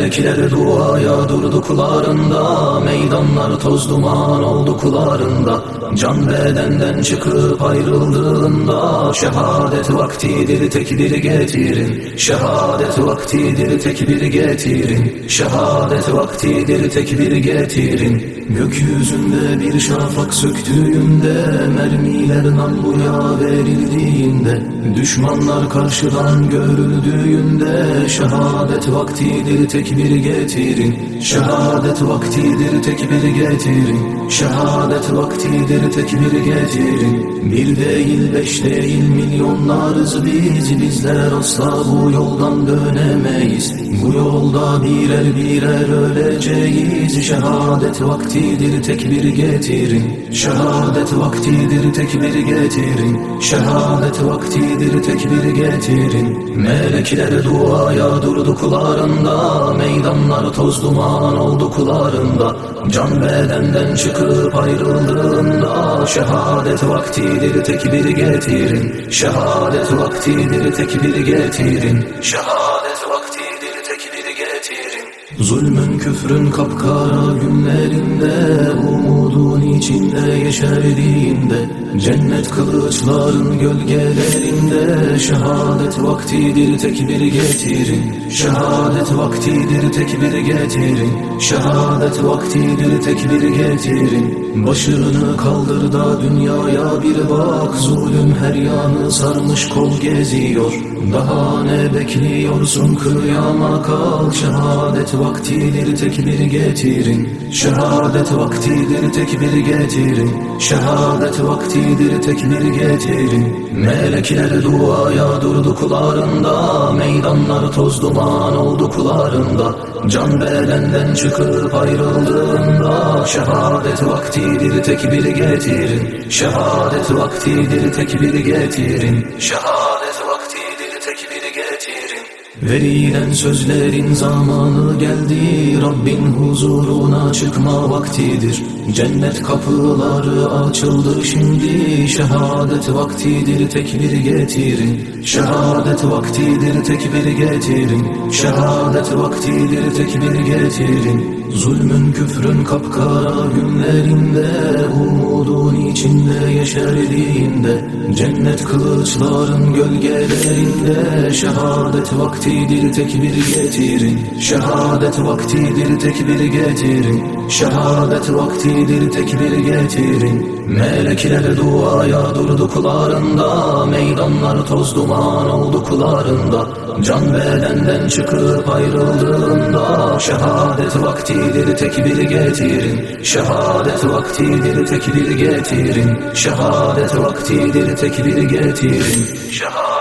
Melekler duaya durduklarında, meydanlar toz duman olduklarında, can bedenden çıkıp ayrıldığında, şehadet vaktidir tekbir getirin, şehadet vaktidir tekbir getirin, şehadet vaktidir tekbir getirin. Gökyüzünde bir şafak söktüğünde, mermiler namluya verildiğinde, düşmanlar karşıdan görüldüğünde, şehadet vaktidir tekbir getirin, şehadet vaktidir tekbir getirin, şehadet vaktidir tekbir getirin. Bir değil, beş değil, milyonlarız bizler asla bu yoldan dönemeyiz. Bu yolda birer birer öleceğiz. Şehadet vaktidir tekbir getirin, şehadet vaktidir tekbir getirin, şehadet vaktidir tekbir getirin. Melekler duaya durduklarında, meydanlar toz duman olduklarında, can bedenden çıkıp ayrıldığında, şehadet vaktidir tekbir getirin, şehadet vaktidir tekbir getirin, şehadet vaktidir tekbir getirin. Zulmün küfrün kapkara günlerinde, umudun içinde yeşerdiğinde, cennet kılıçların gölgelerinde, şehadet vaktidir tekbir getirin, şehadet vaktidir tekbir getirin, şehadet vaktidir tekbir getirin. Başını kaldır da dünyaya bir bak, zulüm her yanı sarmış kol geziyor. Daha ne bekliyorsun, kıyama kalk. Şehadet vaktidir tekbir getirin, şehadet vaktidir tekbir getirin, şehadet vaktidir tekbir getirin. Melekler duaya durduklarında, meydanlar toz duman olduklarında, can bedenden çıkıp ayrıldığında, şehadet vaktidir tekbir getirin, şehadet vaktidir tekbir getirin, şehadet vaktidir tekbir getirin. Verilen sözlerin zamanı geldi, Rabbin huzuruna çıkma vaktidir. Cennet kapıları açıldı şimdi, şehadet vaktidir tekbir getirin, şehadet vaktidir tekbir getirin, şehadet vaktidir tekbir getirin. Zulmün küfrün kapkara günlerinde, umudun içinde yeşerdiğinde, cennet kılıçların gölgelerinde, şehadet vaktidir tekbir getirin, şehadet vaktidir tekbir getirin, şehadet vaktidir tekbir getirin. Melekler duaya durduklarında, meydanlar toz duman olduklarında, can bedenden çıkıp ayrıldığında, şehadet vaktidir tekbir getirin, şehadet vaktidir tekbir getirin, şehadet vaktidir tekbir getirin, şehadet